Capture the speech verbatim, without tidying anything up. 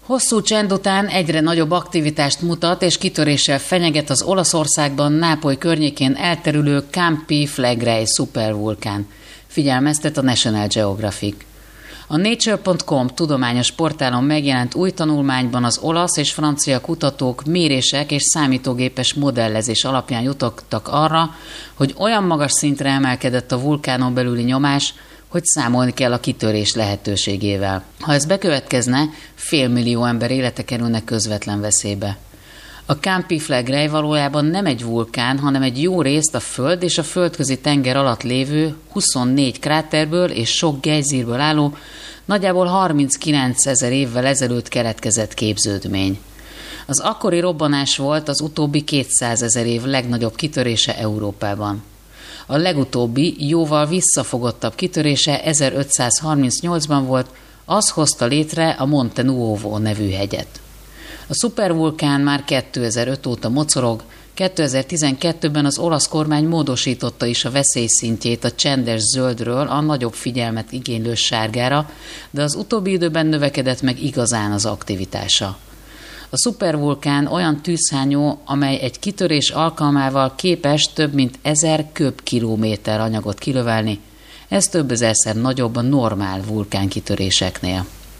Hosszú csend után egyre nagyobb aktivitást mutat és kitöréssel fenyeget az Olaszországban Nápoly környékén elterülő Campi Flegrei szupervulkán, figyelmeztet a National Geographic. A Nature pont com tudományos portálon megjelent új tanulmányban az olasz és francia kutatók mérések és számítógépes modellezés alapján jutottak arra, hogy olyan magas szintre emelkedett a vulkánon belüli nyomás, hogy számolni kell a kitörés lehetőségével. Ha ez bekövetkezne, félmillió ember élete kerülne közvetlen veszélybe. A Campi Flegrei valójában nem egy vulkán, hanem egy jó részt a Föld és a földközi tenger alatt lévő huszonnégy kráterből és sok gejzírből álló, nagyjából harminckilencezer évvel ezelőtt keletkezett képződmény. Az akkori robbanás volt az utóbbi kétszázezer év legnagyobb kitörése Európában. A legutóbbi, jóval visszafogottabb kitörése ezerötszázharmincnyolcban volt, az hozta létre a Monte Nuovo nevű hegyet. A szupervulkán már kétezer-öt óta mocorog, kétezer-tizenkettőben az olasz kormány módosította is a veszélyszintjét a csendes zöldről a nagyobb figyelmet igénylő sárgára, de az utóbbi időben növekedett meg igazán az aktivitása. A szupervulkán olyan tűzhányó, amely egy kitörés alkalmával képes több mint ezer köbkilométer anyagot kilövelni, ez több ezerszer nagyobb a normál vulkánkitöréseknél.